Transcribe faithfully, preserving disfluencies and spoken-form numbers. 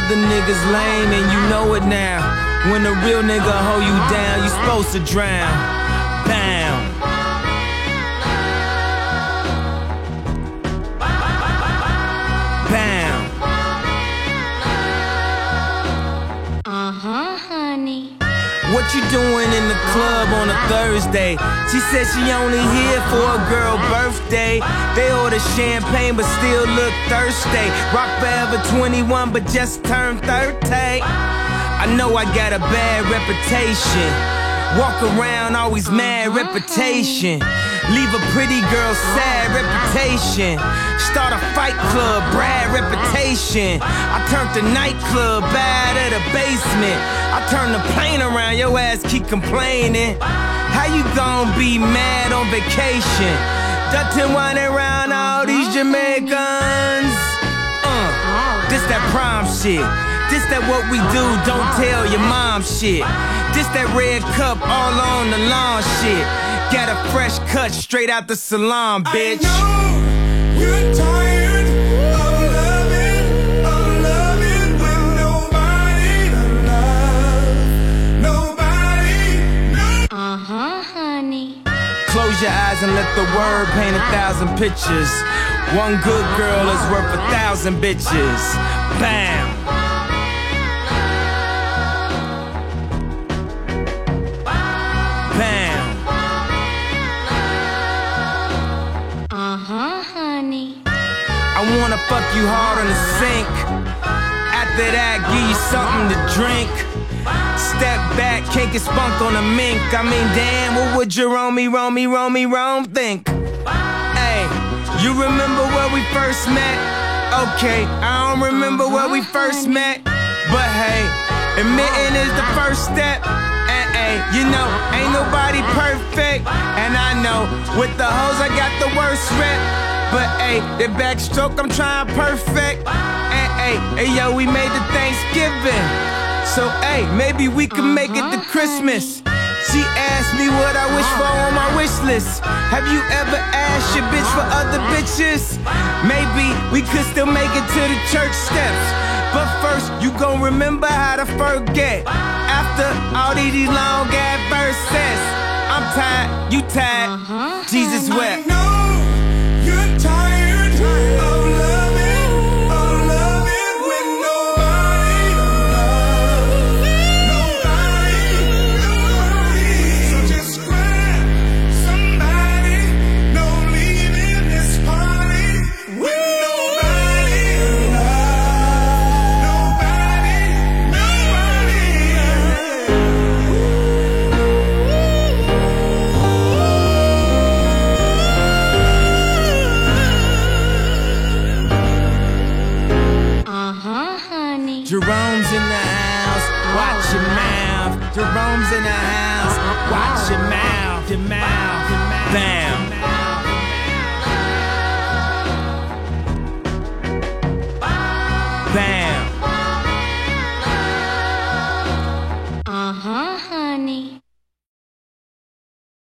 other niggas lame and you know it now. When a real nigga hold you down, you supposed to drown. Bound. Bound. Uh-huh, honey. What you doing in the club on a Thursday? She said she only here for a girl birthday. They order champagne but still look thirsty. Rock forever twenty-one but just turned thirty. I know I got a bad reputation. Walk around always mad reputation. Leave a pretty girl sad reputation. Start a fight club, Brad reputation. I turned the nightclub bad at a basement. I turn the plane around, your ass keep complaining. How you gon' be mad on vacation? Dutton whining around all these Jamaicans. Uh, this that prom shit. This that what we do, don't tell your mom shit. This that red cup all on the lawn shit. Got a fresh cut straight out the salon, bitch. I know you're tired of loving, of loving with nobody to love. Nobody, nobody. Uh-huh, honey. Close your eyes and let the word paint a thousand pictures. One good girl is worth a thousand bitches. Bam. Bam. Uh-huh, honey. I wanna fuck you hard on the sink. After that, give you something to drink. Step back, can't get spunk on a mink. I mean, damn, what would Jerome, Rome, Rome, Rome think? Hey, you remember where we first met? Okay, I don't remember where we first met. But hey, admitting is the first step. And hey, you know, ain't nobody perfect. And I know, with the hoes I got the worst rep. But hey, the backstroke I'm trying perfect. And hey, hey yo, we made the Thanksgiving. So hey, maybe we can make it to Christmas. She asked me what I wish for on my wish list. Have you ever asked your bitch for other bitches? Maybe we could still make it to the church steps. But first, you gon' remember how to forget. After all these long ass verses, I'm tired, you tired, Uh-huh. Jesus wept. I know you're tired of loving, of loving with nobody to love. Nobody, nobody. So just grab somebody. No leaving this party with nobody to love. Nobody, nobody. Uh-huh, honey. Jerome's in the house, watch your mouth. Jerome's in the house, watch your mouth, your mouth, your mouth. Bam. Bam.